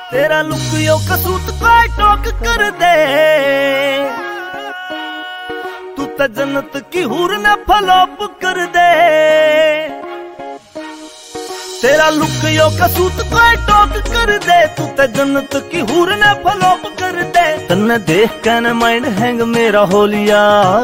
तेरा लुक यो कसूत को टोक कर दे, तू तो जन्नत की हूर ने फलोप कर दे। तेरा लुक यो कसूत को टोक कर दे, तू तो जन्नत की हूर ने फलोप कर दे। तन्ने देख के न माइंड हैंग मेरा हो लिया,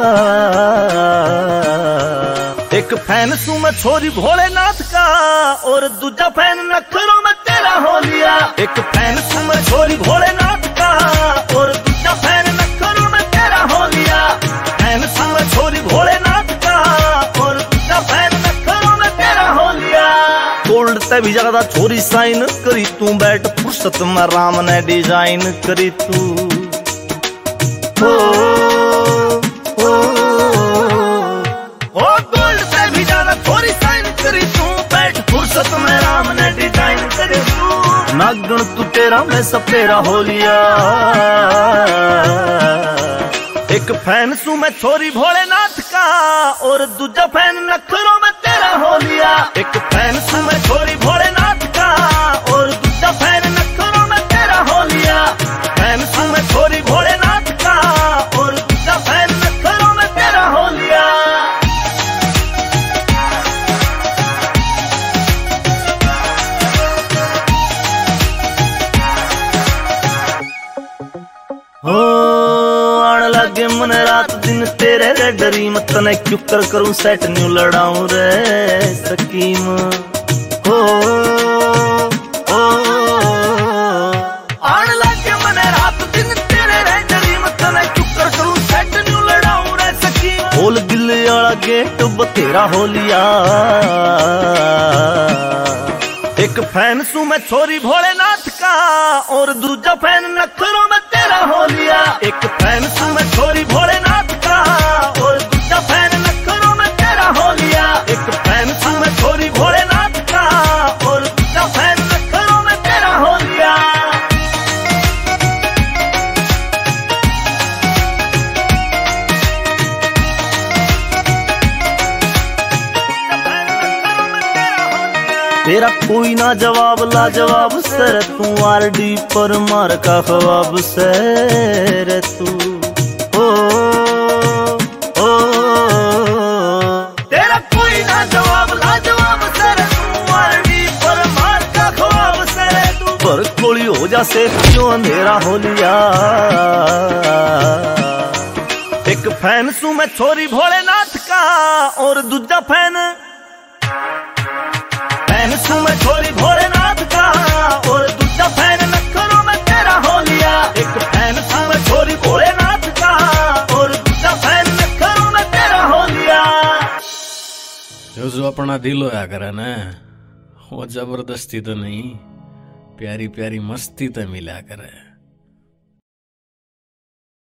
एक फैन सू मैं छोरी भोलेनाथ का और दूजा फैन नखरों में तेरा हो लिया। एक फैन सू मैं छोरी भोलेनाथ का और दूजा फैन नखरों में तेरा हो लिया। फैन सू मैं छोरी भोलेनाथ का और दूजा फैन नखरों में तेरा हो लिया। गोल्ड ते भी ज्यादा छोरी साइन करी तू, बैठ फुर्सत में राम ने डिजाइन करी तू। गोल्ड से भी ज्यादा थोड़ी साइन करी तू, बैठ फुर्सत में राम ने डिजाइन करी तू। नागण तू तेरा मैं सपेरा हो लिया, एक फैन सू मैं छोरी भोलेनाथ का और दूजा फैन नखरों में तेरा हो लिया। एक फैन सू मैं छोरी भोलेनाथ का और दूजा फैन नखरों में तेरा हो लिया। फैन सू मैं छोरी भोलेनाथ का और दूजा फैन नखरों में तेरा हो लिया। आन लगे मन रात दिन तेरे रे ड्रीम, तने क्यों करूं सेट न्यू लड़ाऊं रे स्कीम। आन लगे मन रात दिन तेरे रे ड्रीम, तने क्यों करूं सेट न्यू लड़ाऊं रे स्कीम। होल गिल्ले वाला गेट बतेरा हो लिया, एक फैन सू मैं छोरी भोलेनाथ का और दूजा फैन नखरों में तेरा हो लिया। एक फैन सू मैं छोरी भोलेनाथ का और दूजा फैन नखरों में तेरा हो लिया। एक फैन सू मैं छोरी भोलेनाथ का और दूजा फैन नखरों में तेरा हो लिया। तेरा कोई ना जवाब लाजवाब सर तू, आरडी पर मार का ख्वाब सर तू। तेरा कोई ना जवाब लाजवाब सर तू, आरडी पर मार का ख्वाब सर तू। पर कोई हो जा से क्यों अंधेरा हो लिया, एक फैन सू मैं छोरी भोलेनाथ का और दूजा फैन सू मैं छोरी भोलेनाथ का और दूजा फैन नखरों में तेरा हो लिया। एक फैन सू मैं छोरी भोलेनाथ का और दूजा फैन नखरों में तेरा हो लिया। जो अपना दिल होया करे ना, वो जबरदस्ती तो नहीं, प्यारी प्यारी मस्ती तो मिला करे।